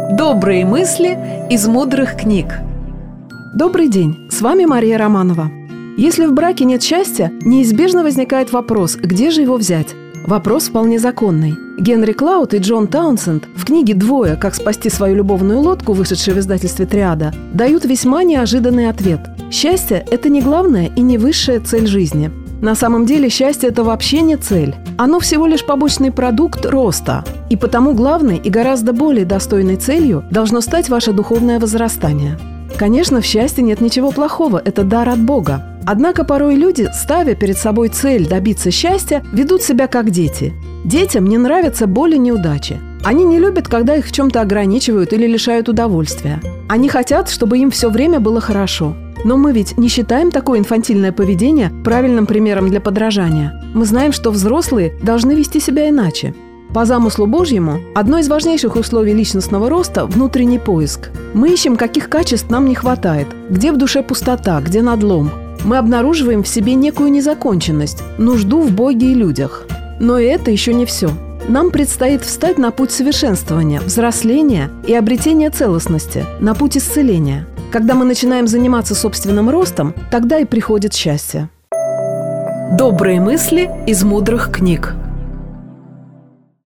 Добрые мысли из мудрых книг. Добрый день, с вами Мария Романова. Если в браке нет счастья, неизбежно возникает вопрос, где же его взять? Вопрос вполне законный. Генри Клауд и Джон Таунсенд в книге «Двое. Как спасти свою любовную лодку», вышедшей в издательстве «Триада», дают весьма неожиданный ответ. Счастье – это не главная и не высшая цель жизни. На самом деле счастье – это вообще не цель. Оно всего лишь побочный продукт роста. И потому главной и гораздо более достойной целью должно стать ваше духовное возрастание. Конечно, в счастье нет ничего плохого, это дар от Бога. Однако порой люди, ставя перед собой цель добиться счастья, ведут себя как дети. Детям не нравится боль и неудачи. Они не любят, когда их в чем-то ограничивают или лишают удовольствия. Они хотят, чтобы им все время было хорошо. Но мы ведь не считаем такое инфантильное поведение правильным примером для подражания. Мы знаем, что взрослые должны вести себя иначе. По замыслу Божьему, одно из важнейших условий личностного роста – внутренний поиск. Мы ищем, каких качеств нам не хватает, где в душе пустота, где надлом. Мы обнаруживаем в себе некую незаконченность, нужду в Боге и людях. Но и это еще не все. Нам предстоит встать на путь совершенствования, взросления и обретения целостности, на путь исцеления. Когда мы начинаем заниматься собственным ростом, тогда и приходит счастье. Добрые мысли из мудрых книг.